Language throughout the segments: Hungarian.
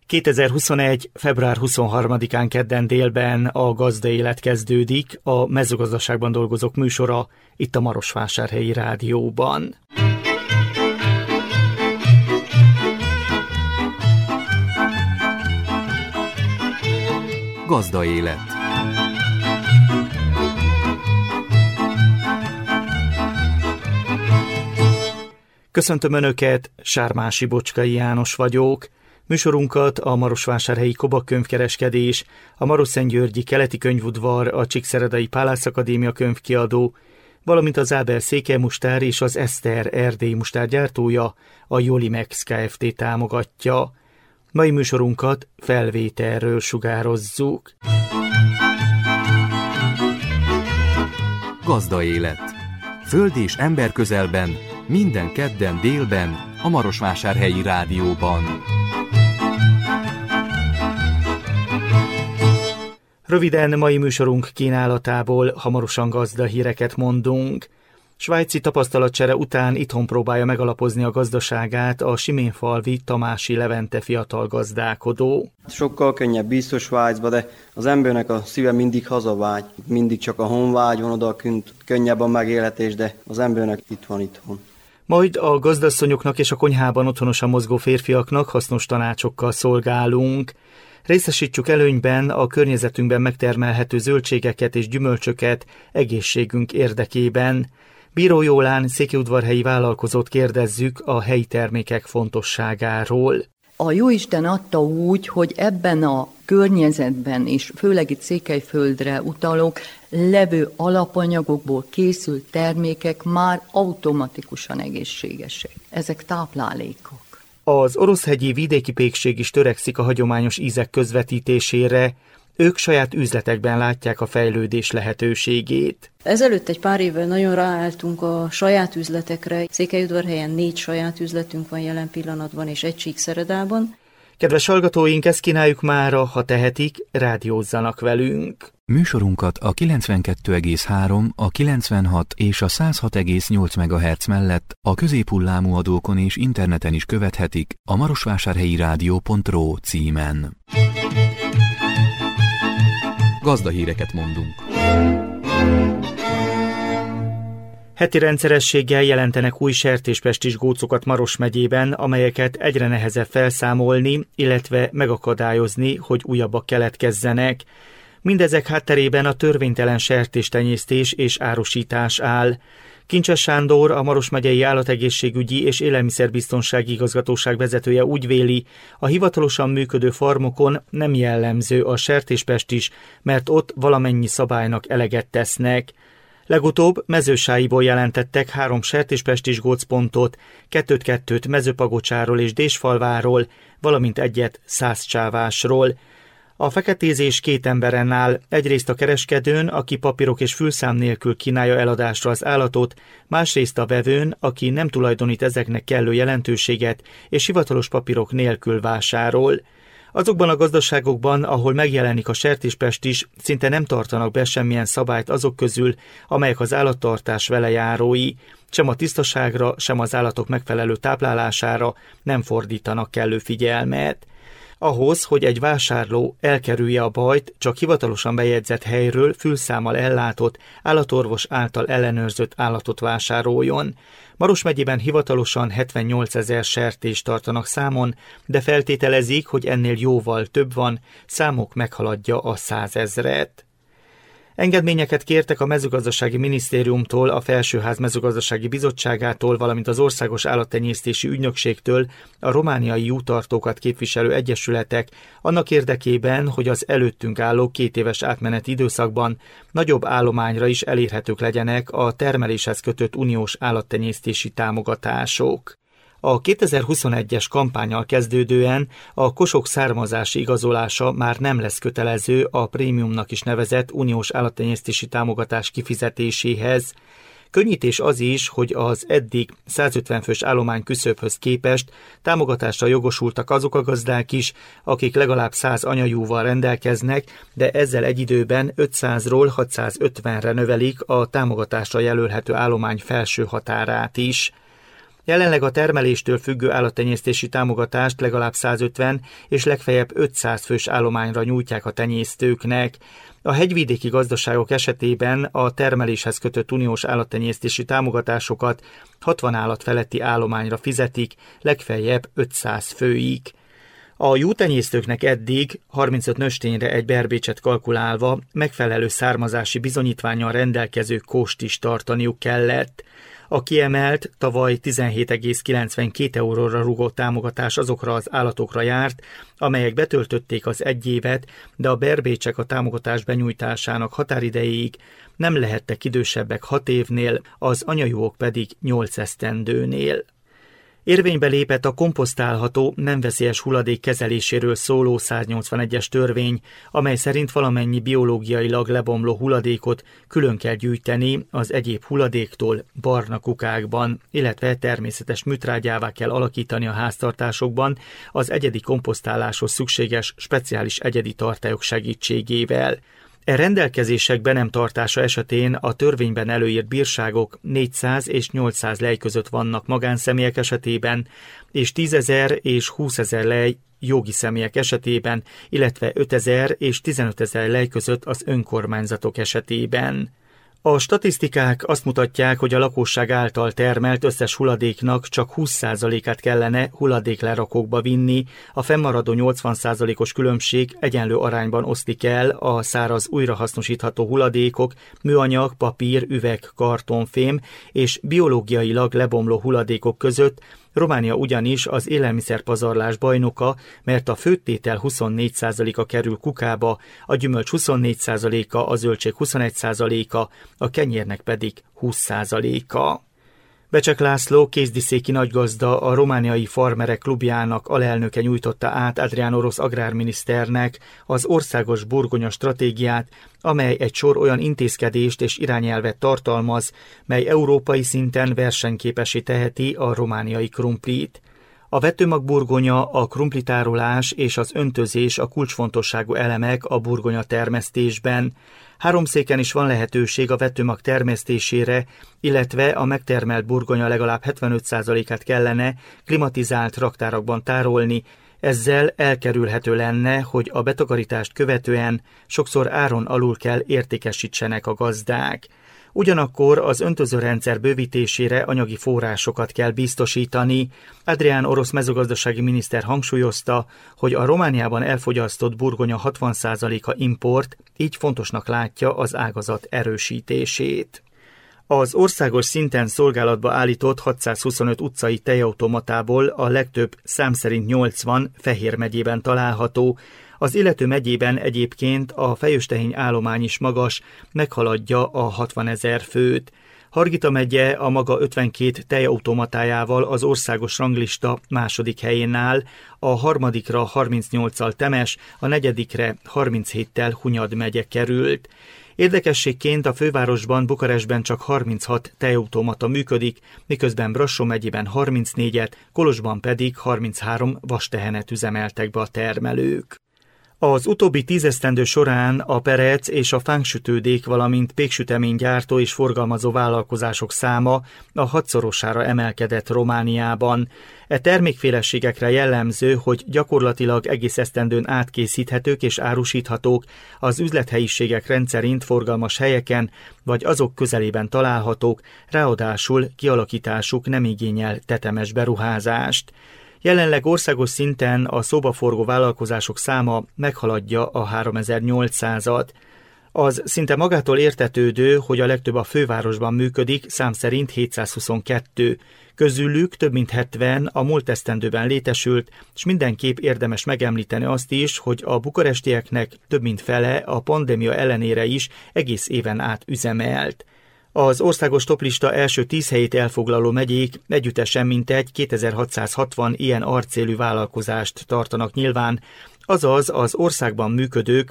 2021. február 23-án kedden délben a Gazda Élet kezdődik, a mezőgazdaságban dolgozók műsora itt a Marosvásárhelyi Rádióban. Gazda Élet. Köszöntöm Önöket, Sármási Bocskai János vagyok. Műsorunkat a Marosvásárhelyi Kobak könyvkereskedés, a Marosszentgyörgyi Keleti Könyvudvar, a Csíkszeredai Pálász Akadémia könyvkiadó, valamint az Ábel székelymustár és az Eszter erdélyi mustár gyártója, a Jolimex Kft. Támogatja. Mai műsorunkat felvételről sugározzuk. Gazda Élet. Föld és ember közelben, minden kedden délben, a Marosvásárhelyi Rádióban. Röviden mai műsorunk kínálatából hamarosan gazda híreket mondunk. Svájci tapasztalatcsere után itthon próbálja megalapozni a gazdaságát a siménfalvi Tamási Levente fiatal gazdálkodó. Sokkal könnyebb biztos Svájcba, de az embernek a szíve mindig hazavágy. Mindig csak a honvágy van odakünt, könnyebb a megélhetés, de az embernek itt van itthon. Majd a gazdasszonyoknak és a konyhában otthonosan mozgó férfiaknak hasznos tanácsokkal szolgálunk. Részesítjük előnyben a környezetünkben megtermelhető zöldségeket és gyümölcsöket egészségünk érdekében. Bíró Jólán székelyudvarhelyi vállalkozót kérdezzük a helyi termékek fontosságáról. A Jóisten adta úgy, hogy ebben a környezetben, és főleg itt Székelyföldre utalok, levő alapanyagokból készült termékek már automatikusan egészségesek. Ezek táplálékok. Az oroszhegyi vidéki pékség is törekszik a hagyományos ízek közvetítésére. Ők saját üzletekben látják a fejlődés lehetőségét. Ezelőtt egy pár évvel nagyon ráálltunk a saját üzletekre. Székelyudvarhelyen 4 saját üzletünk van jelen pillanatban, és egy Csíkszeredában. Kedves hallgatóink, ezt kínáljuk mára, ha tehetik, rádiózzanak velünk. Műsorunkat a 92,3, a 96 és a 106,8 MHz mellett a középhullámú adókon és interneten is követhetik a marosvásárhelyirádió.ro címen. Gazdahíreket mondunk. Heti rendszerességgel jelentenek új sertéspestis gócokat Maros megyében, amelyeket egyre nehezebb felszámolni, illetve megakadályozni, hogy újabbak keletkezzenek. Mindezek hátterében a törvénytelen sertéstenyésztés és árusítás áll. Kincses Sándor, a Maros megyei Állategészségügyi és Élelmiszerbiztonsági Igazgatóság vezetője úgy véli, a hivatalosan működő farmokon nem jellemző a sertéspestis, mert ott valamennyi szabálynak eleget tesznek. Legutóbb Mezősáiból jelentettek 3 sertéspestis gócpontot, 2 Mezőpagocsáról és Désfalváról, valamint 1 Szászcsávásról. A feketézés 2 emberen áll, egyrészt a kereskedőn, aki papírok és fülszám nélkül kínálja eladásra az állatot, másrészt a vevőn, aki nem tulajdonít ezeknek kellő jelentőséget, és hivatalos papírok nélkül vásárol. Azokban a gazdaságokban, ahol megjelenik a sertéspestis, szinte nem tartanak be semmilyen szabályt azok közül, amelyek az állattartás velejárói. Sem a tisztaságra, sem az állatok megfelelő táplálására nem fordítanak kellő figyelmet. Ahhoz, hogy egy vásárló elkerülje a bajt, csak hivatalosan bejegyzett helyről fülszámmal ellátott, állatorvos által ellenőrzött állatot vásároljon. Maros megyében hivatalosan 78 000 sertést tartanak számon, de feltételezik, hogy ennél jóval több van, számok meghaladja a 100 000-et. Engedményeket kértek a Mezőgazdasági Minisztériumtól, a Felsőház Mezőgazdasági Bizottságától, valamint az Országos Állattenyésztési Ügynökségtől a romániai juhtartókat képviselő egyesületek annak érdekében, hogy az előttünk álló 2 éves átmeneti időszakban nagyobb állományra is elérhetők legyenek a termeléshez kötött uniós állattenyésztési támogatások. A 2021-es kampánnyal kezdődően a kosok származási igazolása már nem lesz kötelező a prémiumnak is nevezett uniós állattenyésztési támogatás kifizetéséhez. Könnyítés az is, hogy az eddig 150 fős állomány küszöbhöz képest támogatásra jogosultak azok a gazdák is, akik legalább 100 anyajúval rendelkeznek, de ezzel egy időben 500-ról 650-re növelik a támogatásra jelölhető állomány felső határát is. Jelenleg a termeléstől függő állattenyésztési támogatást legalább 150 és legfeljebb 500 fős állományra nyújtják a tenyésztőknek. A hegyvidéki gazdaságok esetében a termeléshez kötött uniós állattenyésztési támogatásokat 60 állat feletti állományra fizetik, legfeljebb 500 főig. A juhtenyésztőknek eddig 35 nöstényre egy berbécset kalkulálva megfelelő származási bizonyítvánnyal rendelkező kóst is tartaniuk kellett. A kiemelt, tavaly 17,92 euróra rúgott támogatás azokra az állatokra járt, amelyek betöltötték az 1 évet, de a berbécsek a támogatás benyújtásának határidejéig nem lehettek idősebbek 6 évnél, az anyajuhok pedig 8 esztendőnél. Érvénybe lépett a komposztálható, nem veszélyes hulladék kezeléséről szóló 181-es törvény, amely szerint valamennyi biológiailag lebomló hulladékot külön kell gyűjteni az egyéb hulladéktól barna kukákban, illetve természetes műtrágyává kell alakítani a háztartásokban az egyedi komposztáláshoz szükséges speciális egyedi tartályok segítségével. E rendelkezések be nem tartása esetén a törvényben előírt bírságok 400 és 800 lej között vannak magánszemélyek esetében, és 10 000 és 20 000 lej jogi személyek esetében, illetve 5 000 és 15 000 lej között az önkormányzatok esetében. A statisztikák azt mutatják, hogy a lakosság által termelt összes hulladéknak csak 20%-át kellene hulladéklerakókba vinni, a fennmaradó 80%-os különbség egyenlő arányban oszlik el a száraz újrahasznosítható hulladékok, műanyag, papír, üveg, karton, fém és biológiailag lebomló hulladékok között. Románia ugyanis az élelmiszerpazarlás bajnoka, mert a főttétel 24%-a kerül kukába, a gyümölcs 24%-a, a zöldség 21%-a, a kenyérnek pedig 20%-a. Becsek László, kézdiszéki nagygazda, a romániai farmerek klubjának alelnöke nyújtotta át Adrián Orosz agrárminiszternek az országos burgonya stratégiát, amely egy sor olyan intézkedést és irányelvet tartalmaz, mely európai szinten versenyképessé teheti a romániai krumplit. A vetőmagburgonya, a krumplitárolás és az öntözés a kulcsfontosságú elemek a burgonya termesztésben. Háromszéken is van lehetőség a vetőmag termesztésére, illetve a megtermelt burgonya legalább 75%-át kellene klimatizált raktárakban tárolni, ezzel elkerülhető lenne, hogy a betakarítást követően sokszor áron alul kell értékesítsenek a gazdák. Ugyanakkor az öntözőrendszer bővítésére anyagi forrásokat kell biztosítani. Adrián Orosz mezőgazdasági miniszter hangsúlyozta, hogy a Romániában elfogyasztott burgonya 60%-a import, így fontosnak látja az ágazat erősítését. Az országos szinten szolgálatba állított 625 utcai tejautomatából a legtöbb szám szerint 80 Fehér megyében található. Az illető megyében egyébként a fejőstehény állomány is magas, meghaladja a 60 000 főt. Hargita megye a maga 52 tejautomatájával az országos ranglista második helyén áll, a harmadikra 38-al Temes, a negyedikre 37-tel Hunyad megye került. Érdekességként a fővárosban, Bukarestben csak 36 tejautomata működik, miközben Brassó megyében 34-et, Kolozsban pedig 33 vastehenet üzemeltek be a termelők. Az utóbbi 10 esztendő során a perec és a fánksütődék, valamint péksüteménygyártó és forgalmazó vállalkozások száma a 6-szorosára emelkedett Romániában. E termékféleségekre jellemző, hogy gyakorlatilag egész esztendőn átkészíthetők és árusíthatók, az üzlethelyiségek rendszerint forgalmas helyeken vagy azok közelében találhatók, ráadásul kialakításuk nem igényel tetemes beruházást. Jelenleg országos szinten a szóbaforgó vállalkozások száma meghaladja a 3800-at. Az szinte magától értetődő, hogy a legtöbb a fővárosban működik, szám szerint 722. Közülük több mint 70 a múlt esztendőben létesült, és mindenképp érdemes megemlíteni azt is, hogy a bukarestieknek több mint fele a pandémia ellenére is egész éven át üzemelt. Az országos toplista első 10 helyét elfoglaló megyék együttesen mintegy 2660 ilyen arcélű vállalkozást tartanak nyilván, azaz az országban működők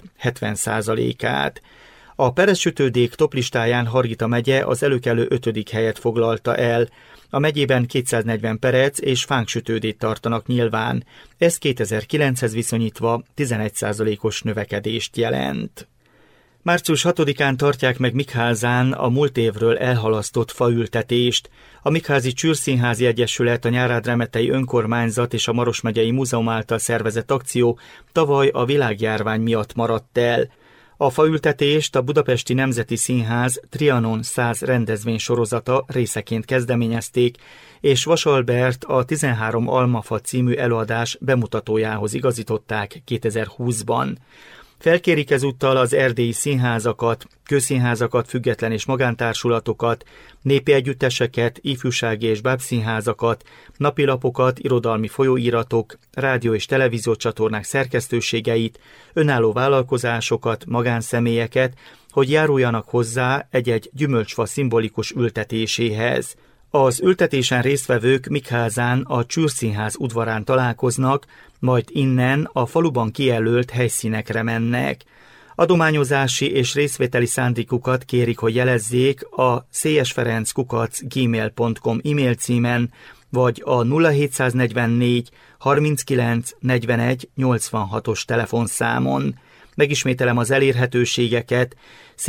70%-át. A perecsütődék toplistáján Hargita megye az előkelő 5. helyet foglalta el. A megyében 240 perec és fánksütődét tartanak nyilván. Ez 2009-hez viszonyítva 11%-os növekedést jelent. Március 6-án tartják meg Mikházán a múlt évről elhalasztott faültetést. A Mikházi Csűrszínházi Egyesület, a Nyárádremetei Önkormányzat és a Maros megyei Múzeum által szervezett akció tavaly a világjárvány miatt maradt el. A faültetést a Budapesti Nemzeti Színház Trianon 100 rendezvénysorozata részeként kezdeményezték, és Vasalbert a 13 almafa című előadás bemutatójához igazították 2020-ban. Felkérik ezúttal az erdélyi színházakat, közszínházakat, független és magántársulatokat, népi együtteseket, ifjúsági és bábszínházakat, napilapokat, irodalmi folyóiratok, rádió- és televíziócsatornák szerkesztőségeit, önálló vállalkozásokat, magánszemélyeket, hogy járuljanak hozzá egy-egy gyümölcsfa szimbolikus ültetéséhez. Az ültetésen résztvevők Mikházán a Csűrszínház udvarán találkoznak, majd innen a faluban kijelölt helyszínekre mennek. Adományozási és részvételi szándékukat kérik, hogy jelezzék a szélyesferenc@gmail.com e-mail címen, vagy a 0744 39 41 86-os telefonszámon. Megismételem az elérhetőségeket: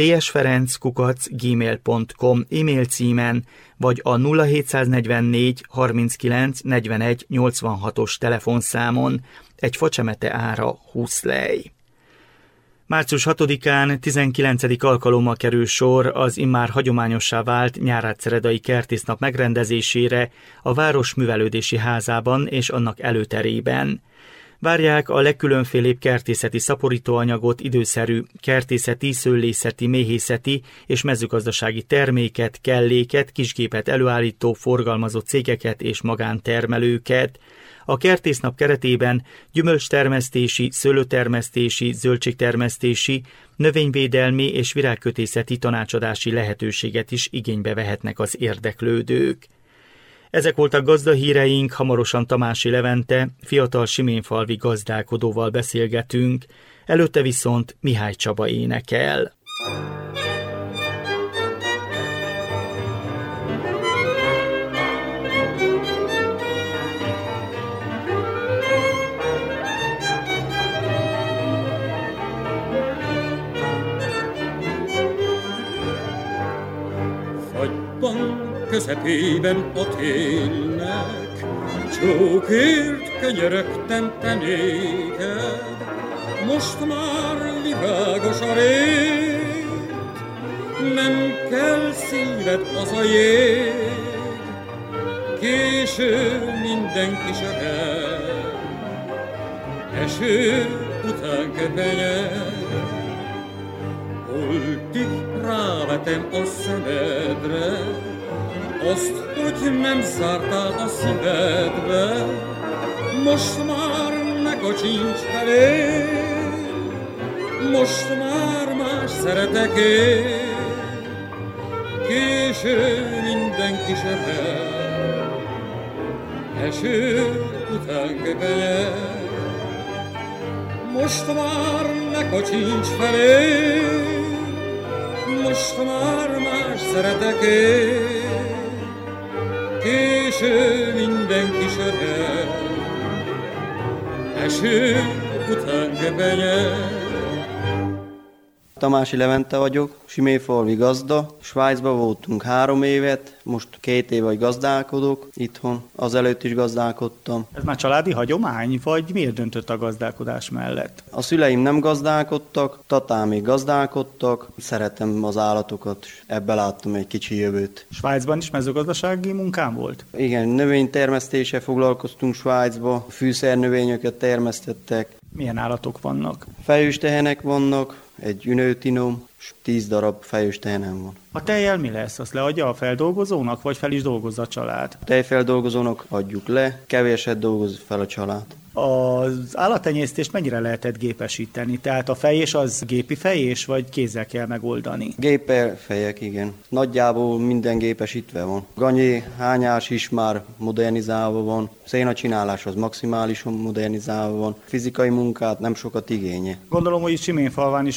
szélyesferenc@gmail.com e-mail címen, vagy a 0744 39 41 86-os telefonszámon. Egy facsemete ára 20 lej. Március 6-án 19. alkalommal kerül sor az immár hagyományossá vált Nyárádszeredai Kertésznap megrendezésére a Város Művelődési Házában és annak előterében. Várják a legkülönfélébb kertészeti szaporítóanyagot, időszerű kertészeti, szőlészeti, méhészeti és mezőgazdasági terméket, kelléket, kisgépet előállító, forgalmazó cégeket és magántermelőket. A kertésznap keretében gyümölcstermesztési, szőlőtermesztési, zöldségtermesztési, növényvédelmi és virágkötészeti tanácsadási lehetőséget is igénybe vehetnek az érdeklődők. Ezek voltak gazdahíreink, hamarosan Tamási Levente, fiatal siménfalvi gazdálkodóval beszélgetünk, előtte viszont Mihály Csaba énekel. Közepében ott élnek, csókért könyörögtem te néked, most már virágos a rég, nem kell szíved az a jég, késő mindenki sered, eső után köpenyed, holtig rávetem a szemedre, azt, hogy nem zártál a szívedbe, most már ne kacsincs felém, most már más szeretek én, késő mindenki sered, eső után köpenyed, most már ne kacsincs felém, most már más szeretek én, késő mindenki sered, eső után köpenyed. Tamási Levente vagyok, siménfalvi gazda. Svájcban voltunk 3 évet, most 2 éve gazdálkodok itthon, azelőtt is gazdálkodtam. Ez már családi hagyomány, vagy miért döntött a gazdálkodás mellett? A szüleim nem gazdálkodtak, tatámék gazdálkodtak, szeretem az állatokat, és ebbe láttam egy kicsi jövőt. Svájcban is mezőgazdasági munkám volt? Igen, növénytermesztéssel foglalkoztunk Svájcba, fűszernövényeket termesztettek. Milyen állatok vannak? Fejős tehenek vannak, egy ünőtinom, és 10 darab fejős tehenem van. A tejjel mi lesz? Azt leadja a feldolgozónak, vagy fel is dolgozza a család? A tejfeldolgozónak adjuk le, kevéset dolgoz fel a család. Az állattenyésztést mennyire lehetett gépesíteni? Tehát a fejés az gépi fejés, vagy kézzel kell megoldani? Géppel fejek, igen. Nagyjából minden gépesítve van. Ganyé, hányás is már modernizálva van. Szénacsinálás az maximálisan modernizálva van. Fizikai munkát nem sokat igénye. Gondolom, hogy Siménfalván is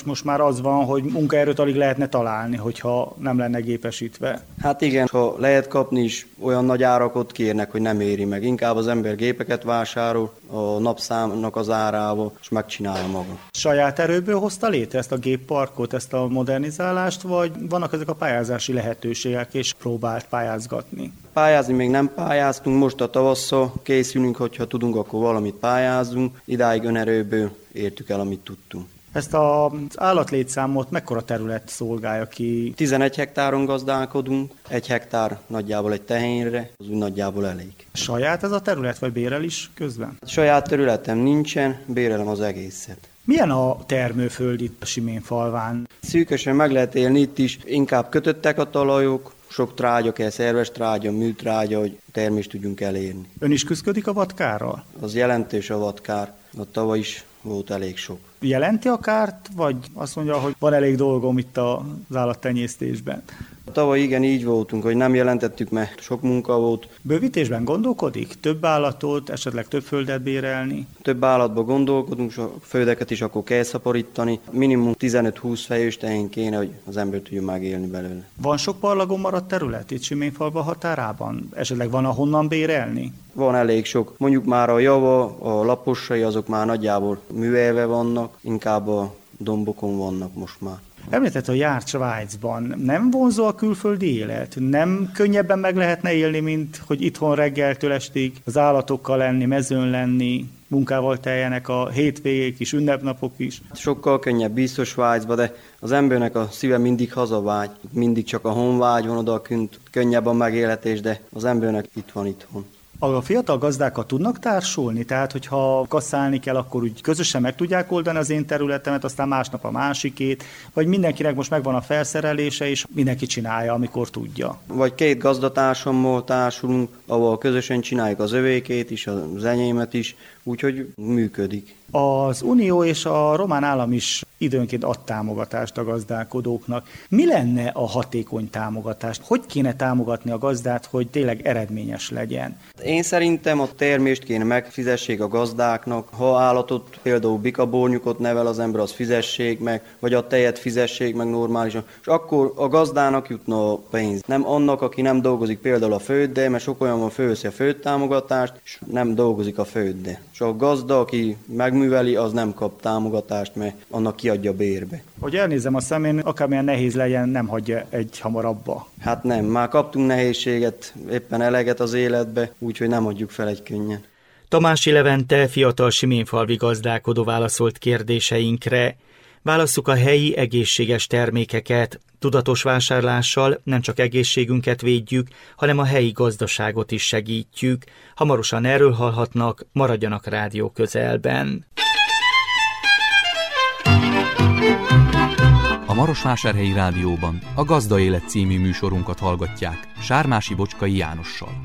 most már az van, hogy munkaerőt alig lehetne találni, hogyha nem lenne gépesítve. Hát igen, ha lehet kapni is, olyan nagy árakot kérnek, hogy nem éri meg. Inkább az ember gépeket vásárol a napszámnak az árával, és megcsinálja maga. Saját erőből hozta létre ezt a gépparkot, ezt a modernizálást, vagy vannak ezek a pályázási lehetőségek, és próbált pályázgatni? Pályázni még nem pályáztunk, most a tavasszal készülünk, hogyha tudunk, akkor valamit pályázunk. Idáig önerőből értük el, amit tudtunk. Ezt az állatlétszámot mekkora terület szolgálja ki? 11 hektáron gazdálkodunk, 1 hektár nagyjából egy tehénre, az úgy nagyjából elég. Saját ez a terület, vagy bérel is közben? Saját területem nincsen, bérelem az egészet. Milyen a termőföld itt a Siménfalván? Szűkösen meg lehet élni itt is, inkább kötöttek a talajok, sok trágya kell, szerves trágya, műtrágya, hogy termést tudjunk elérni. Ön is küszködik a vadkárral? Az jelentős a vadkár, a tavaly is volt elég sok. Jelenti a kárt, vagy azt mondja, hogy van elég dolgom itt az állattenyésztésben? Tavaly igen, így voltunk, hogy nem jelentettük, mert sok munka volt. Bővítésben gondolkodik? Több állatot, esetleg több földet bérelni? Több állatba gondolkodunk, a földeket is akkor kell szaporítani. Minimum 15-20 fejős tehén kéne, hogy az ember tudjon megélni belőle. Van sok parlagon maradt terület itt Siménfalva határában? Esetleg van ahonnan bérelni? Van elég sok. Mondjuk már a java, a lapossai, azok már nagyjából művelve vannak, inkább a dombokon vannak most már. Említett, hogy járt Svájcban. Nem vonzó a külföldi élet? Nem könnyebben meg lehetne élni, mint hogy itthon reggeltől estig az állatokkal lenni, mezőn lenni, munkával teljenek a hétvégék is, ünnepnapok is? Sokkal könnyebb biztos Svájcba, de az embernek a szíve mindig hazavágy. Mindig csak a honvágy van odakünt, könnyebb a megélhetés, de az embernek itt van itthon. A fiatal gazdákkal tudnak társulni? Tehát, hogyha kasszálni kell, akkor úgy közösen meg tudják oldani az én területemet, aztán másnap a másikét, vagy mindenkinek most megvan a felszerelése, és mindenki csinálja, amikor tudja? Vagy 2 gazdatársammal társulunk, ahol közösen csináljuk az övékét is, az enyémet is, úgyhogy működik. Az Unió és a román állam is időnként ad támogatást a gazdálkodóknak. Mi lenne a hatékony támogatás? Hogy kéne támogatni a gazdát, hogy tényleg eredményes legyen? Én szerintem a termést kéne megfizessék a gazdáknak. Ha állatot, például bikabornyukot nevel az ember, az fizessék meg, vagy a tejet fizessék meg normálisan, és akkor a gazdának jutna a pénz. Nem annak, aki nem dolgozik például a földdel, mert sok olyan van, fölveszi a földtámogatást, és nem dolgozik a földdel. És a gazda, aki megműveli, az nem kap támogatást, mert annak kiadja bérbe. Hogy elnézem a szemén, akármilyen nehéz legyen, nem hagyja egy hamar abba. Hát nem, már kaptunk nehézséget, éppen eleget az életbe, úgyhogy nem adjuk fel egy könnyen. Tamási Levente, fiatal siménfalvi gazdálkodó válaszolt kérdéseinkre. Válasszuk a helyi egészséges termékeket. Tudatos vásárlással nem csak egészségünket védjük, hanem a helyi gazdaságot is segítjük. Hamarosan erről hallhatnak, maradjanak rádió közelben. A Marosvásárhelyi Rádióban a Gazda Élet című műsorunkat hallgatják Sármási Bocskai Jánossal.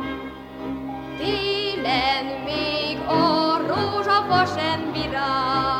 Télen még a rózsafa sem virág,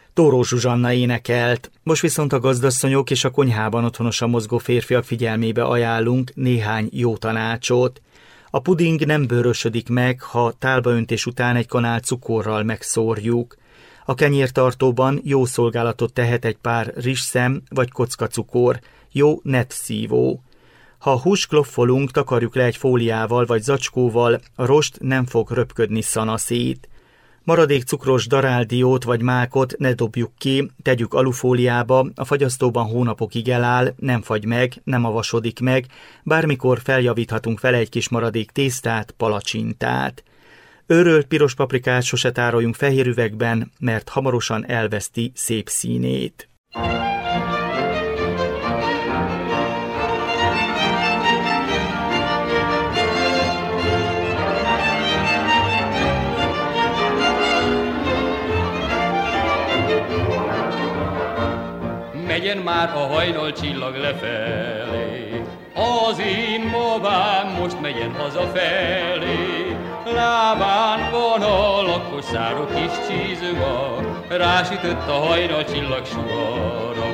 Tóró Zsuzsanna énekelt. Most viszont a gazdasszonyok és a konyhában otthonosan mozgó férfiak figyelmébe ajánlunk néhány jó tanácsot. A puding nem bőrösödik meg, ha tálbaöntés után egy kanál cukorral megszórjuk. A kenyértartóban jó szolgálatot tehet egy pár rizsszem vagy kockacukor, jó netszívó. Ha húst kloffolunk, takarjuk le egy fóliával vagy zacskóval, a rost nem fog röpködni szanaszét. Maradék cukros daráldiót vagy mákot ne dobjuk ki, tegyük alufóliába, a fagyasztóban hónapokig eláll, nem fagy meg, nem avasodik meg, bármikor feljavíthatunk vele egy kis maradék tésztát, palacsintát. Őrölt piros paprikát sose tároljunk fehér üvegben, mert hamarosan elveszti szép színét. Megyen már a hajnal csillag lefelé, az én babám most megyen hazafelé. Lábán van a lakkos száró kis csízma, rásütött a hajnal csillag sugara.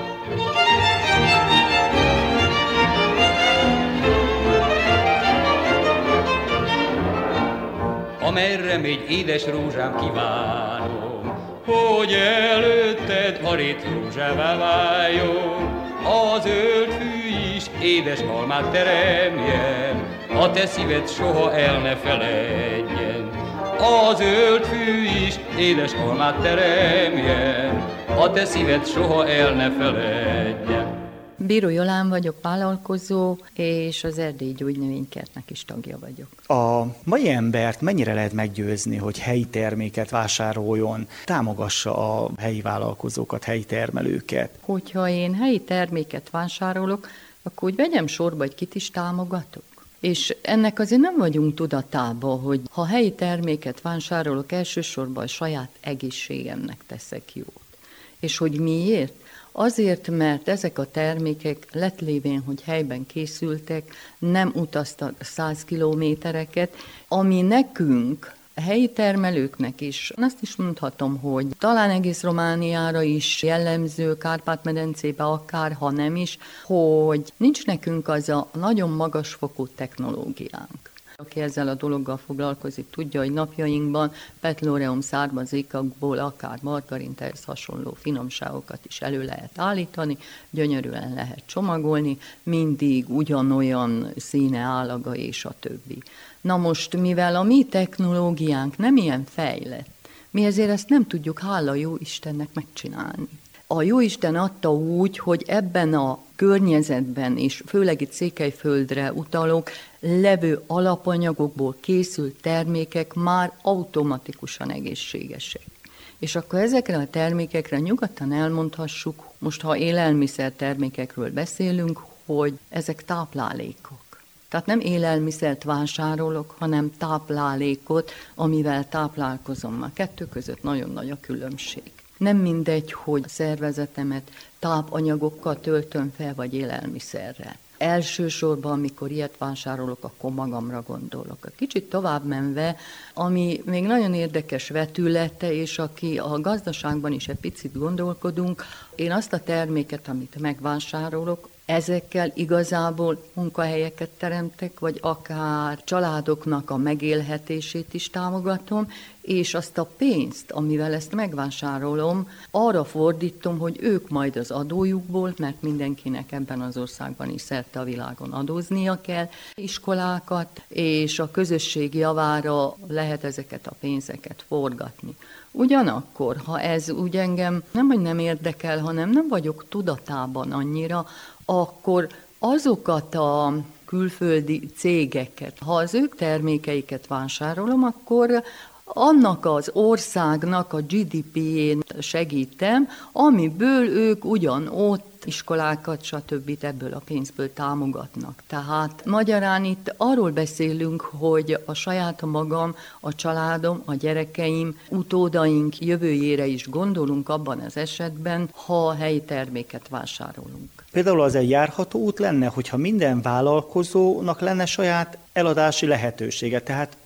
Amerre megy édes rózsám, kívánom, hogy előtted a rét rózsává váljon. A zöld fű is édes malmát teremjen, a te szíved soha el ne feledjen. A zöld fű is édes malmát teremjen, a te szíved soha el ne feledjen. Bíró Jolán vagyok, vállalkozó, és az Erdélyi Gyógynövénykertnek is tagja vagyok. A mai embert mennyire lehet meggyőzni, hogy helyi terméket vásároljon, támogassa a helyi vállalkozókat, helyi termelőket? Hogyha én helyi terméket vásárolok, akkor úgy vegyem sorba, hogy kit is támogatok. És ennek azért nem vagyunk tudatában, hogy ha helyi terméket vásárolok, elsősorban a saját egészségemnek teszek jót. És hogy miért? Azért, mert ezek a termékek lett lévén, hogy helyben készültek, nem utaztak 100 kilométereket, ami nekünk, a helyi termelőknek is, azt is mondhatom, hogy talán egész Romániára is jellemző, Kárpát-medencébe akár, ha nem is, hogy nincs nekünk az a nagyon magasfokú technológiánk. Aki ezzel a dologgal foglalkozik, tudja, hogy napjainkban petroleum származékokból akár margarint, ehhez hasonló finomságokat is elő lehet állítani, gyönyörűen lehet csomagolni, mindig ugyanolyan színe, állaga és a többi. Na most, mivel a mi technológiánk nem ilyen fejlett, mi ezért ezt nem tudjuk, hála jó Istennek megcsinálni. A Jóisten adta úgy, hogy ebben a környezetben, és főleg itt Székelyföldre utalok, levő alapanyagokból készült termékek már automatikusan egészségesek. És akkor ezekre a termékekre nyugodtan elmondhassuk, most ha élelmiszer termékekről beszélünk, hogy ezek táplálékok. Tehát nem élelmiszert vásárolok, hanem táplálékot, amivel táplálkozom. A kettő között nagyon nagy a különbség. Nem mindegy, hogy a szervezetemet tápanyagokkal töltöm fel, vagy élelmiszerrel. Elsősorban, amikor ilyet vásárolok, akkor magamra gondolok. A kicsit tovább menve, ami még nagyon érdekes vetülete, és aki a gazdaságban is egy picit gondolkodunk, én azt a terméket, amit megvásárolok, ezekkel igazából munkahelyeket teremtek, vagy akár családoknak a megélhetését is támogatom, és azt a pénzt, amivel ezt megvásárolom, arra fordítom, hogy ők majd az adójukból, mert mindenkinek ebben az országban is szerte a világon adóznia kell, iskolákat, és a közösség javára lehet ezeket a pénzeket forgatni. Ugyanakkor, ha ez úgy engem nem, hogy nem érdekel, hanem nem vagyok tudatában annyira, akkor azokat a külföldi cégeket, ha az ők termékeiket vásárolom, akkor annak az országnak a GDP-jén segítem, amiből ők ugyanott iskolákat, stb. Ebből a pénzből támogatnak. Tehát magyarán itt arról beszélünk, hogy a saját magam, a családom, a gyerekeim, utódaink jövőjére is gondolunk abban az esetben, ha helyi terméket vásárolunk. Például az egy járható út lenne, hogyha minden vállalkozónak lenne saját eladási lehetősége, tehát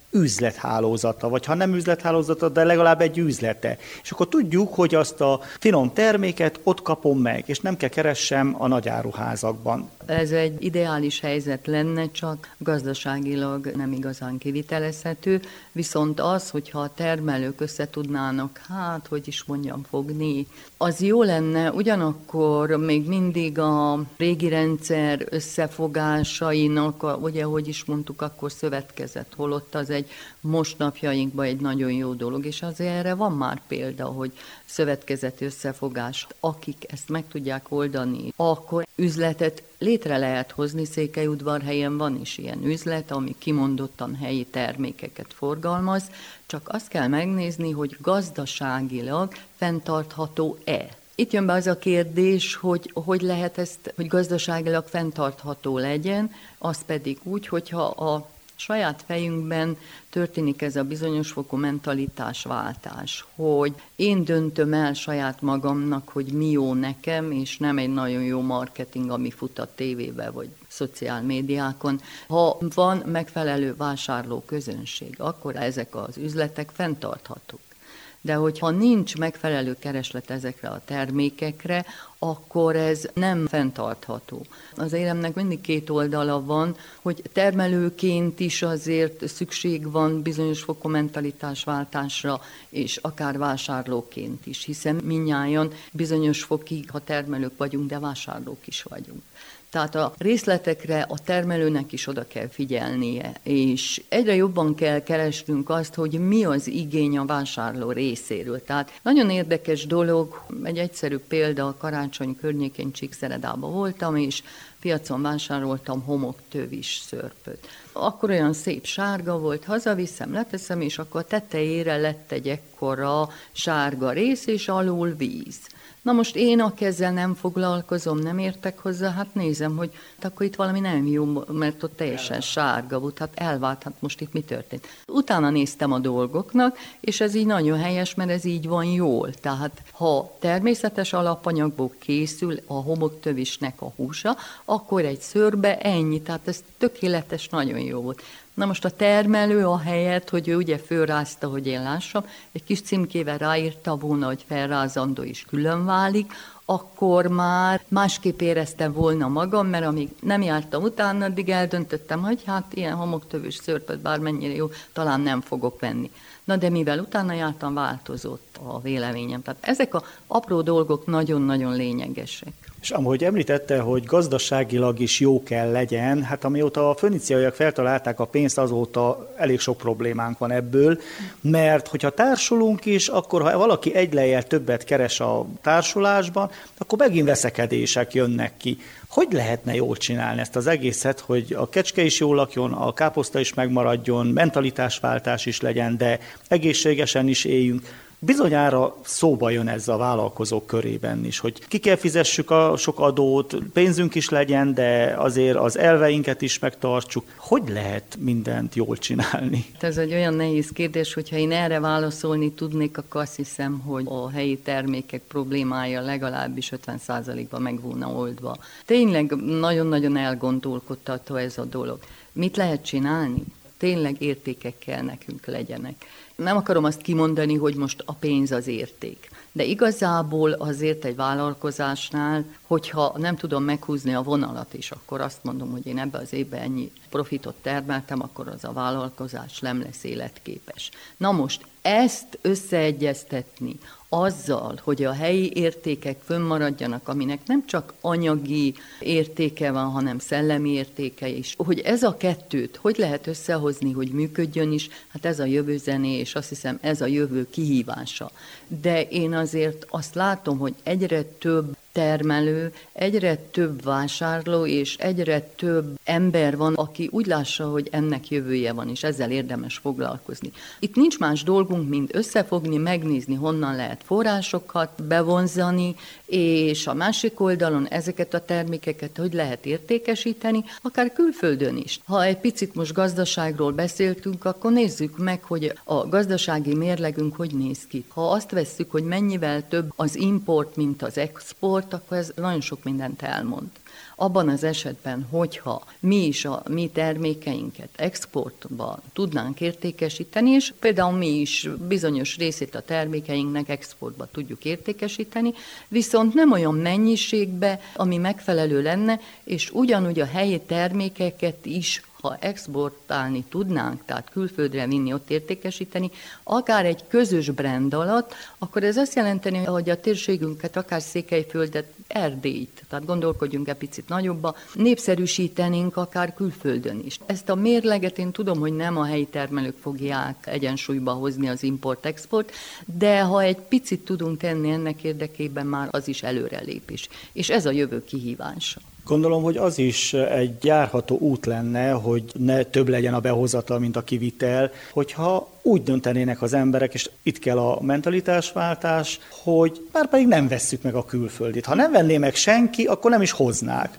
üzlethálózata, vagy ha nem üzlethálózata, de legalább egy üzlete. És akkor tudjuk, hogy azt a finom terméket ott kapom meg, és nem kell keressem a nagyáruházakban. Ez egy ideális helyzet lenne, csak gazdaságilag nem igazán kivitelezhető, viszont az, hogyha a termelők összetudnának, fogni, az jó lenne, ugyanakkor még mindig a régi rendszer összefogásainak, ugye, hogy is mondtuk, akkor szövetkezet, holott az egy most napjainkban egy nagyon jó dolog, és azért erre van már példa, hogy szövetkezeti összefogás, akik ezt meg tudják oldani, akkor üzletet létre lehet hozni. Székelyudvarhelyen van is ilyen üzlet, ami kimondottan helyi termékeket forgalmaz, csak azt kell megnézni, hogy gazdaságilag fenntartható-e. Itt jön be az a kérdés, hogy lehet ezt, hogy gazdaságilag fenntartható legyen, az pedig úgy, hogyha a saját fejünkben történik ez a bizonyos fokú mentalitásváltás, hogy én döntöm el saját magamnak, hogy mi jó nekem, és nem egy nagyon jó marketing, ami fut a tévébe, vagy szociálmédiákon. Ha van megfelelő vásárló közönség, akkor ezek az üzletek fenntarthatók. De hogyha nincs megfelelő kereslet ezekre a termékekre, akkor ez nem fenntartható. Az éremnek mindig két oldala van, hogy termelőként is azért szükség van bizonyos fokú mentalitásváltásra, és akár vásárlóként is, hiszen mindnyájan bizonyos fokig, ha termelők vagyunk, de vásárlók is vagyunk. Tehát a részletekre a termelőnek is oda kell figyelnie, és egyre jobban kell keresnünk azt, hogy mi az igény a vásárló részéről. Tehát nagyon érdekes dolog, egy egyszerű példa, a karácsony környékén Csíkszeredában voltam, és piacon vásároltam homoktövis szörpöt. Akkor olyan szép sárga volt, hazaviszem, leteszem, és akkor a tetejére lett egy ekkora sárga rész, és alul víz. Na most én a kezzel nem foglalkozom, nem értek hozzá, hát nézem, hogy akkor itt valami nem jó, mert ott teljesen sárga volt, hát elvált, hát most itt mi történt. Utána néztem a dolgoknak, és ez így nagyon helyes, mert ez így van jól. Tehát ha természetes alapanyagból készül a homoktövisnek a húsa, akkor egy szőrbe ennyi, tehát ez tökéletes, nagyon jó volt. Na most a termelő ahelyett, hogy ő ugye fölrázta, hogy én lássam, egy kis címkével ráírta volna, hogy felrázandó is külön válik, akkor már másképp éreztem volna magam, mert amíg nem jártam utána, addig eldöntöttem, hogy hát ilyen homoktövős szörpöt bármennyire jó, talán nem fogok venni. Na de mivel utána jártam, változott a véleményem. Tehát ezek az apró dolgok nagyon-nagyon lényegesek. És ahogy említette, hogy gazdaságilag is jó kell legyen, hát amióta a föníciaiak feltalálták a pénzt, azóta elég sok problémánk van ebből, mert hogyha társulunk is, akkor ha valaki egy lejjel többet keres a társulásban, akkor megint veszekedések jönnek ki. Hogy lehetne jól csinálni ezt az egészet, hogy a kecske is jól lakjon, a káposzta is megmaradjon, mentalitásváltás is legyen, de egészségesen is éljünk? Bizonyára szóba jön ez a vállalkozók körében is, hogy ki kell fizessük a sok adót, pénzünk is legyen, de azért az elveinket is megtartsuk. Hogy lehet mindent jól csinálni? Ez egy olyan nehéz kérdés, hogyha én erre válaszolni tudnék, akkor azt hiszem, hogy a helyi termékek problémája legalábbis 50%-ban meg volna oldva. Tényleg nagyon-nagyon elgondolkodtató ez a dolog. Mit lehet csinálni? Tényleg értékek kell nekünk legyenek. Nem akarom azt kimondani, hogy most a pénz az érték. De igazából azért egy vállalkozásnál, hogyha nem tudom meghúzni a vonalat is, akkor azt mondom, hogy én ebbe az évben ennyi profitot termeltem, akkor az a vállalkozás nem lesz életképes. Na most ezt összeegyeztetni azzal, hogy a helyi értékek fönnmaradjanak, aminek nem csak anyagi értéke van, hanem szellemi értéke is. Hogy ez a kettőt hogy lehet összehozni, hogy működjön is, hát ez a jövő zené, és azt hiszem ez a jövő kihívása. De én azért azt látom, hogy egyre több termelő, egyre több vásárló és egyre több ember van, aki úgy lássa, hogy ennek jövője van, és ezzel érdemes foglalkozni. Itt nincs más dolgunk, mint összefogni, megnézni, honnan lehet forrásokat bevonzani, és a másik oldalon ezeket a termékeket hogy lehet értékesíteni, akár külföldön is. Ha egy picit most gazdaságról beszéltünk, akkor nézzük meg, hogy a gazdasági mérlegünk hogy néz ki. Ha azt vesszük, hogy mennyivel több az import, mint az export, export, akkor ez nagyon sok mindent elmond. Abban az esetben, hogyha mi is a mi termékeinket exportban tudnánk értékesíteni, és például mi is bizonyos részét a termékeinknek exportba tudjuk értékesíteni, viszont nem olyan mennyiségbe, ami megfelelő lenne, és ugyanúgy a helyi termékeket is, ha exportálni tudnánk, tehát külföldre vinni, ott értékesíteni, akár egy közös brand alatt, akkor ez azt jelenteni, hogy a térségünket, akár Székelyföldet, Erdélyt, tehát gondolkodjunk egy picit nagyobba, népszerűsítenénk akár külföldön is. Ezt a mérleget én tudom, hogy nem a helyi termelők fogják egyensúlyba hozni az import-export, de ha egy picit tudunk tenni ennek érdekében, már az is előrelépés. És ez a jövő kihívása. Gondolom, hogy az is egy járható út lenne, hogy ne több legyen a behozatal, mint a kivitel, hogyha úgy döntenének az emberek, és itt kell a mentalitásváltás, hogy már pedig nem vesszük meg a külföldit. Ha nem venné meg senki, akkor nem is hoznák.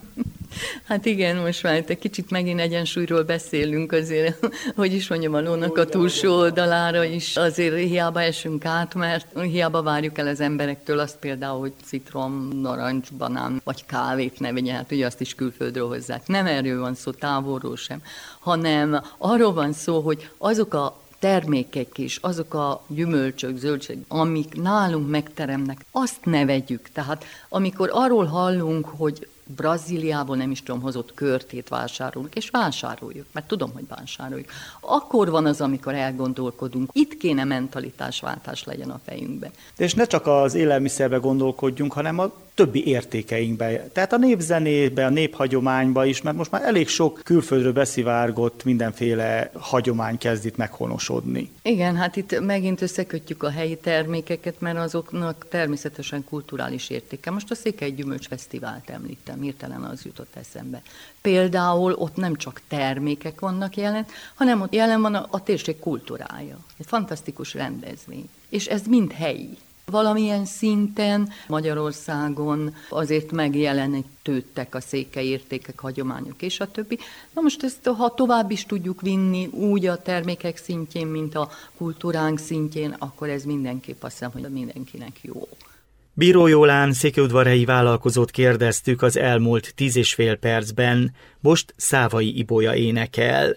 Hát igen, most már egy kicsit megint egyensúlyról beszélünk azért, hogy is mondjam, a lónak a túlsó oldalára is azért hiába esünk át, mert hiába várjuk el az emberektől azt például, hogy citrom, narancs, banán vagy kávét ne vegye, hát ugye azt is külföldről hozzák. Nem erről van szó, távolról sem, hanem arról van szó, hogy azok a termékek is, azok a gyümölcsök, zöldségek, amik nálunk megteremnek, azt ne vegyük. Tehát amikor arról hallunk, hogy Brazíliából nem is tudom, hozott körtét vásárolunk, és vásároljuk, mert tudom, hogy vásároljuk. Akkor van az, amikor elgondolkodunk. Itt kéne mentalitásváltás legyen a fejünkbe. És ne csak az élelmiszerbe gondolkodjunk, hanem a többi értékeinkbe. Tehát a népzenébe, a néphagyományba is, mert most már elég sok külföldről beszivárgott mindenféle hagyomány kezd itt meghonosodni. Igen, hát itt megint összekötjük a helyi termékeket, mert azoknak természetesen kulturális értéke. Most a Székely Gyümölcsfesztivált említem, hirtelen az jutott eszembe. Például ott nem csak termékek vannak jelen, hanem ott jelen van a térség kultúrája. Egy fantasztikus rendezvény. És ez mind helyi. Valamilyen szinten Magyarországon azért megjelenítődtek a székely értékek, hagyományok és a többi. Na most ezt, ha tovább is tudjuk vinni úgy a termékek szintjén, mint a kultúránk szintjén, akkor ez mindenképp azt hiszem, hogy mindenkinek jó. Bíró Jólán székelyudvarhelyi vállalkozót kérdeztük az elmúlt 10,5 percben, most Szávai Ibolya énekel.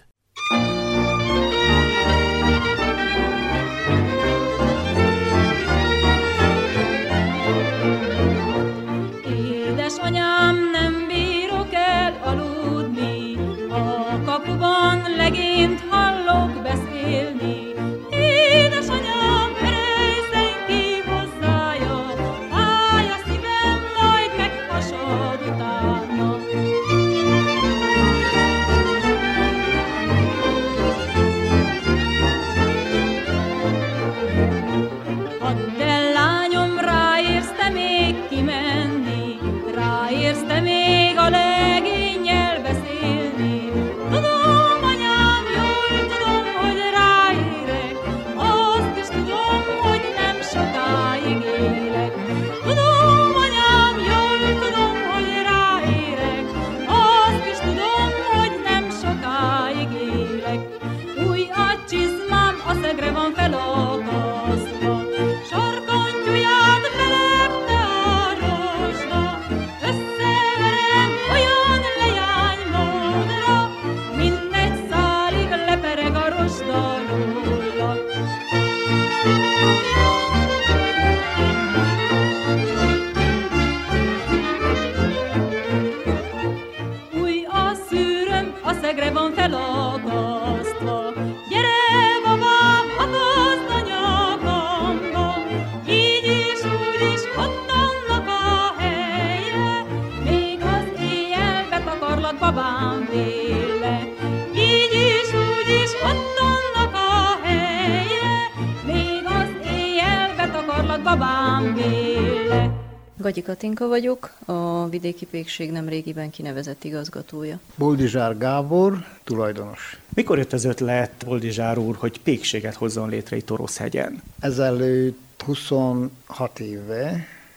Édesanyám, nem bírok elaludni, a kapuban legényt hallok beszélni. Édesanyám, erejszen ki hozzája, fáj a szívem, majd meghasad utána. Add el, lányom, ráérsz te még kimenni, ráérsz te még a legénnyel beszélni. Tudom, anyám, jól tudom, hogy ráérek, azt is tudom, hogy nem sokáig élek. Tudom, anyám, jól tudom, hogy ráérek, azt is tudom, hogy nem sokáig élek. Új a csizmám, a szegre van felakasztva, sarkantyúját belepte a rozsda. Összeverem olyan leánymódra, mindegy szálig lepereg a rozsda róla. Új a szűröm, a szegre van felakasztva. Gyere, babám, akaszd a nyakamba, így is, úgy is, ott annak a helye, még az éjjel betakarlak babám véle. Így is, úgy is, ott annak a helye, még az éjjel betakarlak babám véle. Gagyi Katinka vagyok, a Vidéki Pékség nemrégiben kinevezett igazgatója. Boldizsár Gábor, tulajdonos. Mikor jött az ötlet, Boldizsár úr, hogy pékséget hozzon létre itt Oroszhegyen? Ezelőtt 26 éve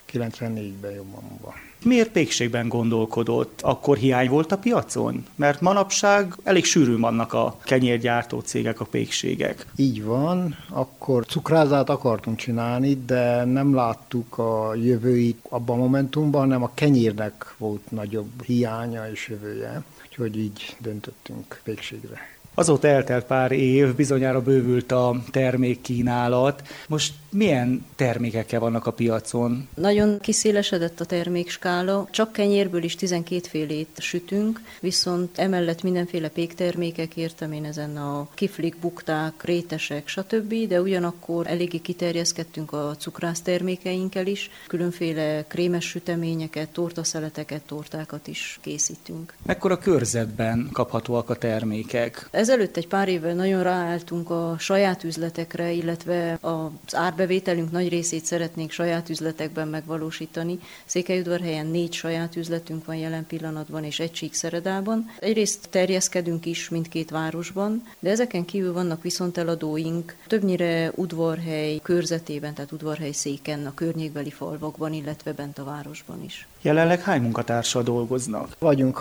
94-ben jobban van. Miért pékségben gondolkodott? Akkor hiány volt a piacon? Mert manapság elég sűrűn vannak a kenyérgyártó cégek, a pékségek. Így van, akkor cukrázát akartunk csinálni, de nem láttuk a jövőit abban a momentumban, hanem a kenyérnek volt nagyobb hiánya és jövője. Úgyhogy így döntöttünk pékségre. Azóta eltelt pár év, bizonyára bővült a termékkínálat. Most milyen termékekkel vannak a piacon? Nagyon kiszélesedett a termékskála, csak kenyérből is 12 félét sütünk, viszont emellett mindenféle péktermékek, értem én ezen a kiflik, bukták, rétesek, stb., de ugyanakkor eléggé kiterjeszkedtünk a cukrásztermékeinkkel is, különféle krémes süteményeket, tortaszeleteket, tortákat is készítünk. Mekkora körzetben kaphatóak a termékek? Ezelőtt egy pár évvel nagyon ráálltunk a saját üzletekre, illetve az árbevételünk nagy részét szeretnénk saját üzletekben megvalósítani. Székelyudvarhelyen 4 saját üzletünk van jelen pillanatban, és egy Csíkszeredában. Egyrészt terjeszkedünk is mindkét városban, de ezeken kívül vannak viszonteladóink, többnyire Udvarhely körzetében, tehát Udvarhely széken, a környékbeli falvakban, illetve bent a városban is. Jelenleg hány munkatársal dolgoznak? Vagyunk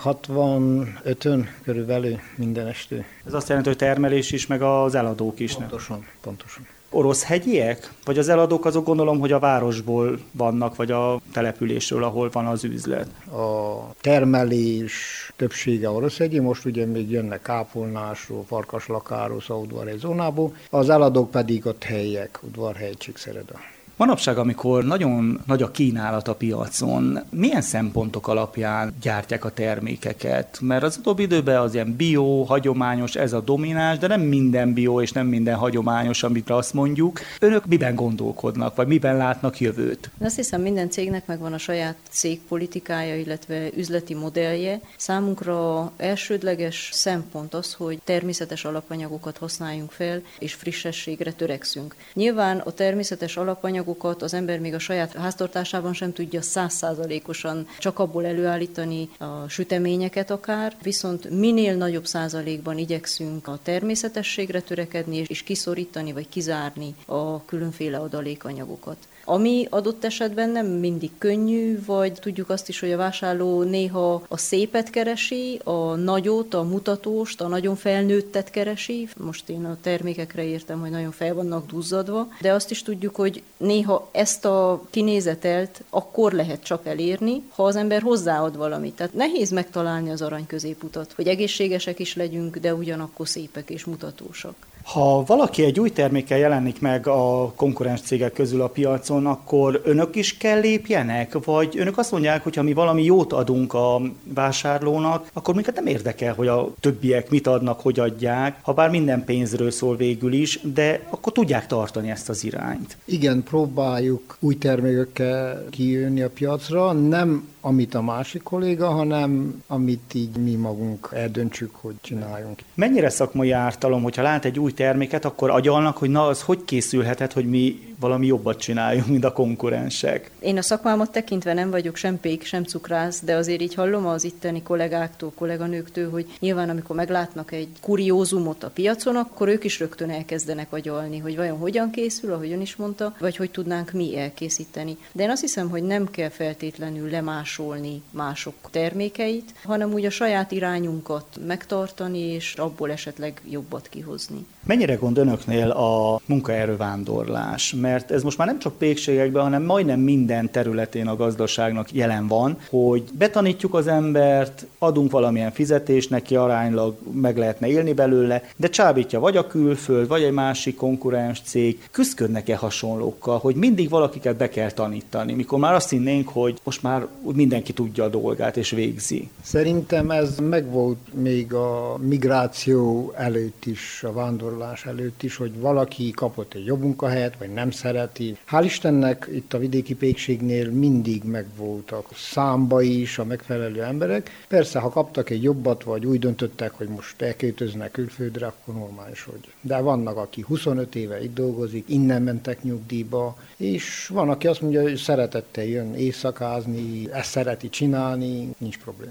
65-ön körülbelül minden estő. Ez azt jelenti, hogy termelés is, meg az eladók is, Pontosan. Oroszhegyiek? Vagy az eladók azok gondolom, hogy a városból vannak, vagy a településről, ahol van az üzlet? A termelés többsége oroszhegyi, most ugye még jönnek Kápolnásról, Farkaslakáról, Udvarhely zónából, az eladók pedig ott helyiek, Udvarhely, Csíkszereda. Manapság, amikor nagyon nagy a kínálat a piacon, milyen szempontok alapján gyártják a termékeket? Mert az utóbbi időben az ilyen bio, hagyományos, ez a domináns, de nem minden bio és nem minden hagyományos, amit azt mondjuk. Önök miben gondolkodnak, vagy miben látnak jövőt? Azt hiszem, minden cégnek megvan a saját cégpolitikája, illetve üzleti modellje. Számunkra elsődleges szempont az, hogy természetes alapanyagokat használjunk fel, és frissességre törekszünk. Nyilván a természetes alapanyagokat az ember még a saját háztartásában sem tudja 100%-osan csak abból előállítani a süteményeket akár, viszont minél nagyobb százalékban igyekszünk a természetességre törekedni és kiszorítani vagy kizárni a különféle adalékanyagokat. Ami adott esetben nem mindig könnyű, vagy tudjuk azt is, hogy a vásárló néha a szépet keresi, a nagyot, a mutatóst, a nagyon felnőttet keresi. Most én a termékekre értem, hogy nagyon fel vannak duzzadva, de azt is tudjuk, hogy néha ezt a kinézetelt akkor lehet csak elérni, ha az ember hozzáad valamit. Tehát nehéz megtalálni az arany középutat, hogy egészségesek is legyünk, de ugyanakkor szépek és mutatósak. Ha valaki egy új termékkel jelenik meg a konkurens cégek közül a piacon, akkor önök is kell lépjenek? Vagy önök azt mondják, hogy ha mi valami jót adunk a vásárlónak, akkor minket nem érdekel, hogy a többiek mit adnak, hogy adják, ha bár minden pénzről szól végül is, de akkor tudják tartani ezt az irányt. Igen, próbáljuk új termékekkel kijönni a piacra, nem amit a másik kolléga, hanem amit így mi magunk eldöntsük, hogy csináljunk. Mennyire szakmai ártalom, hogyha lát egy új terméket, akkor agyalnak, hogy na, az hogy készülhetett, hogy mi valami jobbat csináljunk, mint a konkurensek? Én a szakmámat tekintve nem vagyok sem pék, sem cukrász, de azért így hallom az itteni kollégáktól, kolléganőktől, hogy nyilván amikor meglátnak egy kuriózumot a piacon, akkor ők is rögtön elkezdenek agyalni, hogy vajon hogyan készül, ahogy ön is mondta, vagy hogy tudnánk mi elkészíteni. De én azt hiszem, hogy nem kell feltétlenül lemásolni mások termékeit, hanem úgy a saját irányunkat megtartani, és abból esetleg jobbat kihozni. Mennyire gond önöknél a munkaerővándorlás? Mert ez most már nem csak pékségekben, hanem majdnem minden területén a gazdaságnak jelen van, hogy betanítjuk az embert, adunk valamilyen fizetést neki, aránylag meg lehetne élni belőle, de csábítja vagy a külföld, vagy egy másik konkurens cég. Küszködnek-e hasonlókkal, hogy mindig valakiket be kell tanítani, mikor már azt hinnénk, hogy most már mindenki tudja a dolgát és végzi? Szerintem ez megvolt még a migráció előtt is, a vándorlás előtt is, hogy valaki kapott egy jobb munkahelyet, vagy nem szereti. Hál' Istennek itt a vidéki pékségnél mindig megvoltak számba is a megfelelő emberek. Persze, ha kaptak egy jobbat, vagy úgy döntöttek, hogy most elköltöznek külföldre, akkor normális, hogy. De vannak, aki 25 éve itt dolgozik, innen mentek nyugdíjba, és van, aki azt mondja, hogy szeretettel jön éjszakázni, ezt szereti csinálni, nincs probléma.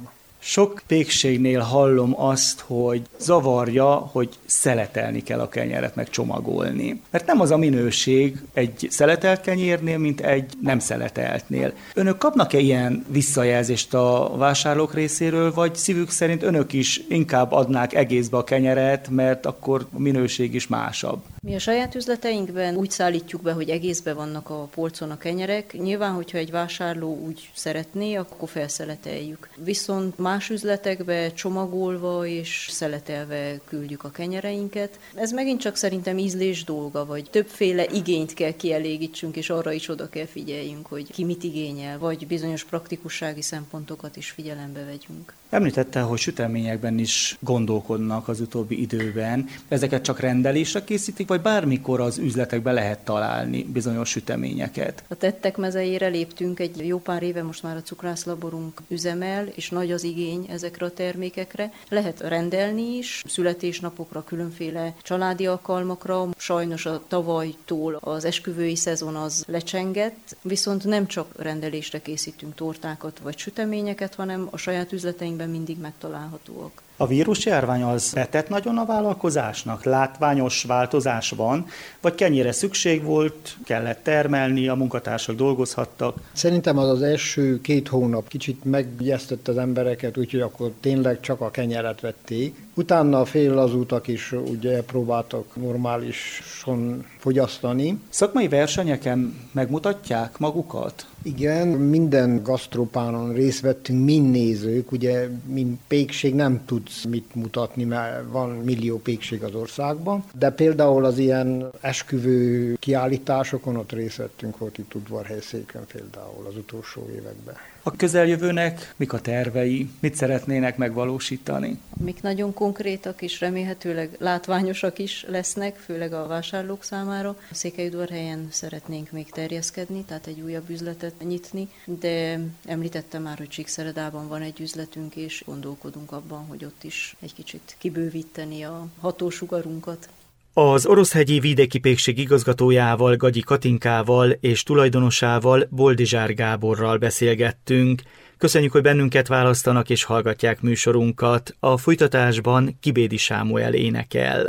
Sok pékségnél hallom azt, hogy zavarja, hogy szeletelni kell a kenyeret, meg csomagolni. Mert nem az a minőség egy szeletelt kenyérnél, mint egy nem szeleteltnél. Önök kapnak-e ilyen visszajelzést a vásárlók részéről, vagy szívük szerint önök is inkább adnák egészbe a kenyeret, mert akkor a minőség is másabb? Mi a saját üzleteinkben úgy szállítjuk be, hogy egészben vannak a polcon a kenyerek. Nyilván, hogyha egy vásárló úgy szeretné, akkor felszeleteljük. Viszont más üzletekbe csomagolva és szeletelve küldjük a kenyereinket. Ez megint csak szerintem ízlés dolga, vagy többféle igényt kell kielégítsünk, és arra is oda kell figyeljünk, hogy ki mit igényel, vagy bizonyos praktikussági szempontokat is figyelembe vegyünk. Említette, hogy süteményekben is gondolkodnak az utóbbi időben. Ezeket csak rendelésre készítik, vagy bármikor az üzletekben lehet találni bizonyos süteményeket? A tettek mezejére léptünk, egy jó pár éve most már a cukrászlaborunk üzemel, és nagy az igény ezekre a termékekre. Lehet rendelni is, születésnapokra, különféle családi alkalmakra. Sajnos a tavalytól az esküvői szezon az lecsengett, viszont nem csak rendelésre készítünk tortákat vagy süteményeket, hanem a saját üzleteinkben mindig megtalálhatóak. A vírusjárvány az betett nagyon a vállalkozásnak? Látványos változás van? Vagy kenyére szükség volt, kellett termelni, a munkatársak dolgozhattak? Szerintem az első 2 hónap kicsit megijesztett az embereket, úgyhogy akkor tényleg csak a kenyeret vették. Utána féllazultak is, ugye próbáltak normálisan fogyasztani. Szakmai versenyeken megmutatják magukat? Igen, minden gasztropánon részt vettünk, mind nézők, ugye mint pékség nem tudsz mit mutatni, mert van millió pékség az országban, de például az ilyen esküvő kiállításokon ott részt vettünk, volt itt Udvarhelyszéken például az utolsó években. A közeljövőnek mik a tervei? Mit szeretnének megvalósítani? Mik nagyon konkrétak és remélhetőleg látványosak is lesznek, főleg a vásárlók számára. A Székelyudvarhelyen szeretnénk még terjeszkedni, tehát egy újabb üzletet nyitni, de említettem már, hogy Csíkszeredában van egy üzletünk, és gondolkodunk abban, hogy ott is egy kicsit kibővíteni a hatósugarunkat. Az Oroszhegyi Vidéki Pékség igazgatójával, Gagyi Katinkával és tulajdonosával, Boldizsár Gáborral beszélgettünk. Köszönjük, hogy bennünket választanak és hallgatják műsorunkat. A folytatásban Kibédi Sámuel énekel.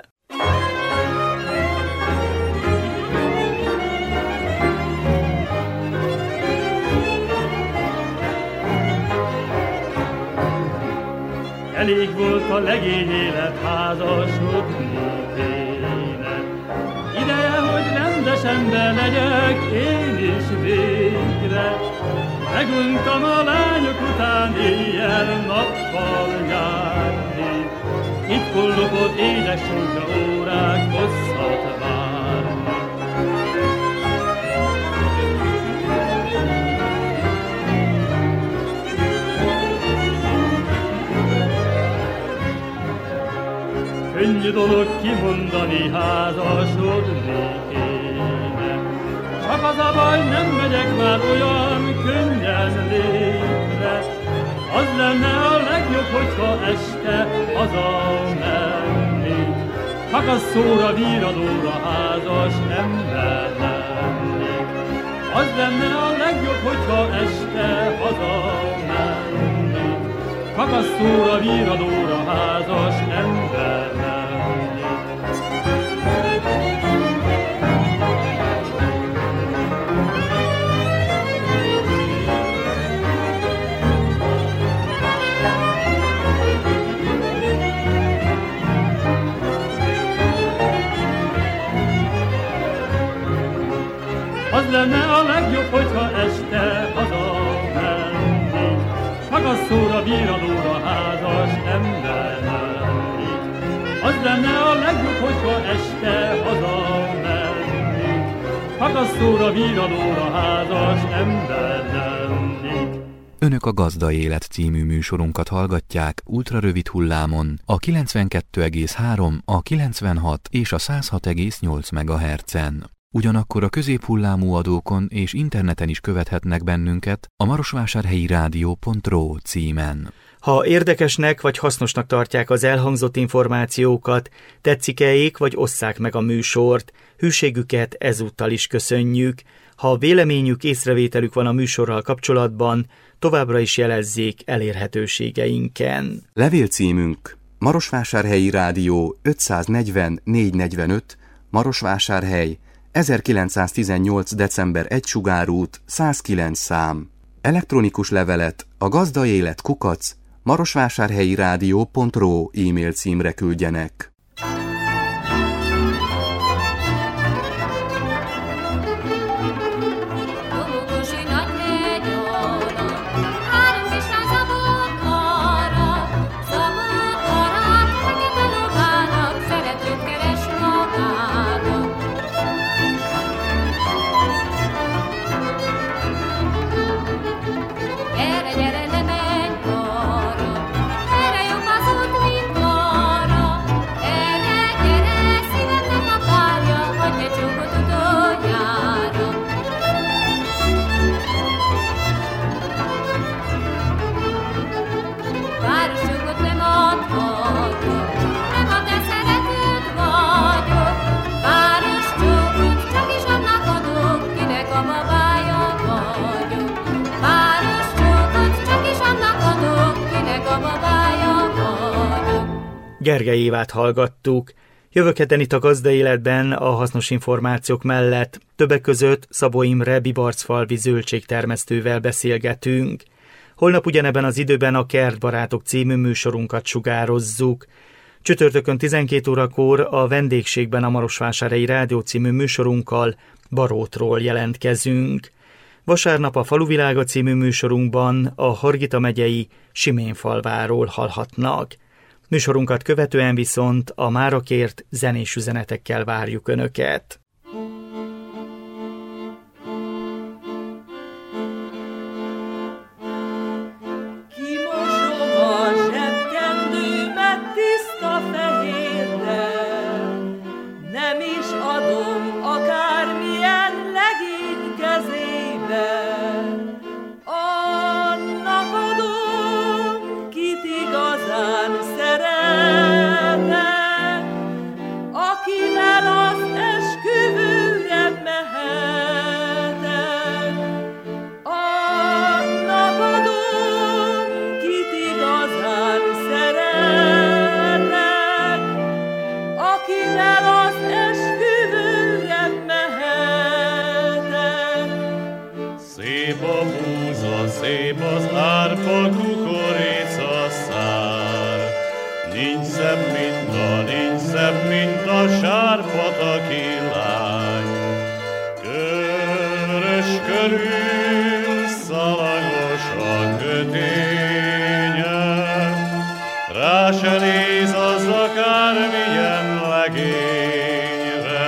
Elég volt a legény élet házasodni kéne. Ideje, hogy rendes ember legyek én is végre. Meguntam a lányok után éjjel-nappal járni. Itt kollopott édes csonka órák hosszat várni. Könnyű dolog kimondani, házasodni kéne. Csak az a baj, nem megyek már olyan könnyen létre. Az lenne a legjobb, hogyha este hazamennék. Csak a szóra, víradóra házas ember lennék. Az lenne a legjobb, hogyha este hazamennék. Csak a szóra, víradóra házas ember lennék. Az lenne a legjobb, hogyha este hazamennék. Magasszóra, víradóra házas ember lennék. Az lenne a legjobb, hogyha este hazamennék. Magasszóra, víradóra házas ember lennék. Önök a Gazda Élet című műsorunkat hallgatják ultrarövid hullámon a 92,3, a 96 és a 106,8 MHz-en. Ugyanakkor a középhullámú adókon és interneten is követhetnek bennünket a marosvásárhelyi rádió.ro címen. Ha érdekesnek vagy hasznosnak tartják az elhangzott információkat, tetszik-e vagy osszák meg a műsort, hűségüket ezúttal is köszönjük. Ha véleményük, észrevételük van a műsorral kapcsolatban, továbbra is jelezzék elérhetőségeinken. Levélcímünk: Marosvásárhelyi Rádió 540 445, Marosvásárhely, 1918. december 1 Sugárút, 109 szám. Elektronikus levelet a gazdaélet@marosvásárhelyirádió.ro e-mail címre küldjenek. Gergely Évát hallgattuk. Jövő héten itt a Gazdaéletben a hasznos információk mellett többek között Szabó Imre bibarcfalvi zöldségtermesztővel beszélgetünk. Holnap ugyanebben az időben a Kertbarátok című műsorunkat sugározzuk. Csütörtökön 12 órakor a vendégségben a Marosvásárhelyi Rádió című műsorunkkal Barótról jelentkezünk. Vasárnap a Faluvilága című műsorunkban a Hargita megyei Siménfalváról hallhatnak. Műsorunkat követően viszont a mára kért zenés üzenetekkel várjuk Önöket. Kimosom a zsebkendőmet tiszta fehérrel, nem is adom akármilyen legény kezébe. Annak adom, kit igazán szeretek, akivel az esküvőre mehetek. Annak adom, kit igazán szeretek, akivel az esküvőre mehetek. Szép a búza, szép az árpa, kukorica szár. Nincs szebb, mint a sárpataki lány. Körös körül szalagos a köténye, rá se néz az akármilyen legényre.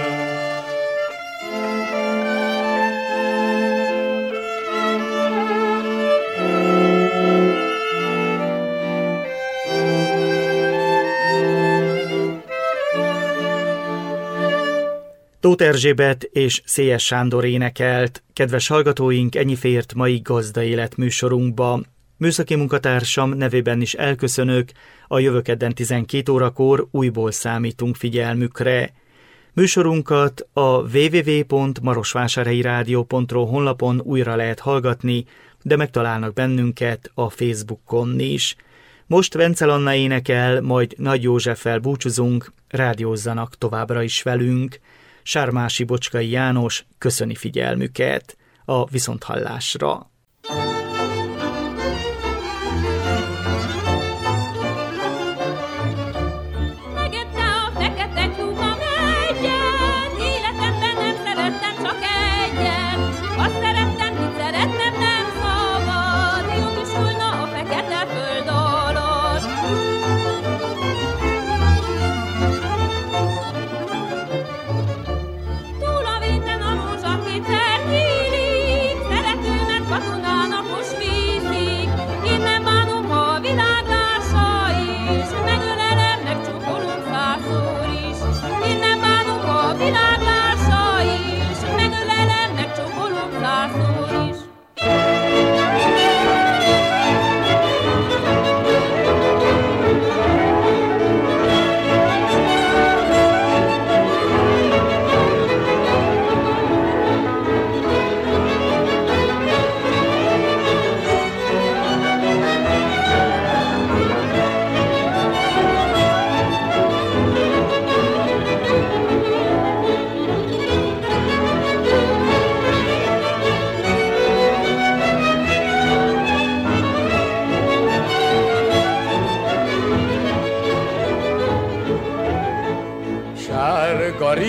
Tóth Erzsébet és Szélyes Sándor énekelt. Kedves hallgatóink, ennyi fért mai Gazdaélet műsorunkba. Műszaki munkatársam nevében is elköszönök, a jövő kedden 12 órakor újból számítunk figyelmükre. Műsorunkat a www.marosvásárhelyirádió.ro honlapon újra lehet hallgatni, de megtalálnak bennünket a Facebookon is. Most Vencel Anna énekel, majd Nagy Józseffel búcsúzunk, rádiózzanak továbbra is velünk. Sármási Bocskai János köszöni figyelmüket. A viszonthallásra. Túl a vízen a rózsa kétszer nyílik, szeretőmet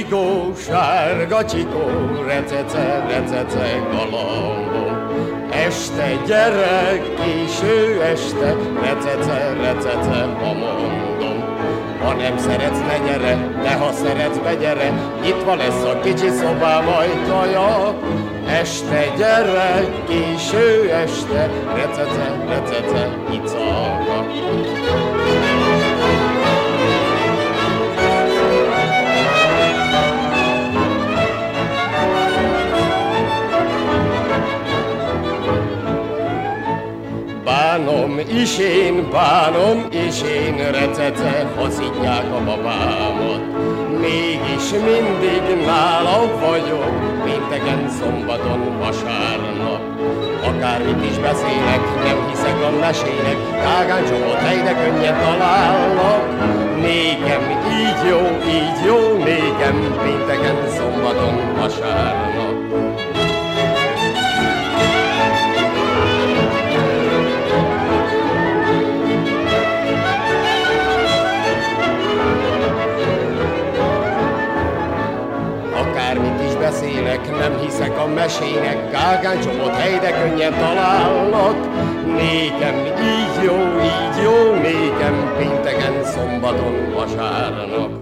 csikó, sárga csikó, recece, galambom. Este gyere, késő este, recece, ma mondom. Ha nem szeretsz, ne gyere, de ha szeretsz, begyere, nyitva lesz a kicsi szobám ajtaja. Este gyere, késő este, recece, icalka. Bánom is én, recece, haszítják a babámat. Mégis mindig nála vagyok, pénteken, szombaton, vasárnap. Akármit is beszélek, nem hiszek a mesének, tágán csomót helyre könnyen találnak. Nékem így jó, nékem pénteken, szombaton, vasárnap. Beszélek, nem hiszek a mesének, gágán csomót helyre könnyen találnak. Nékem így jó, nékem pénteken, szombaton, vasárnap.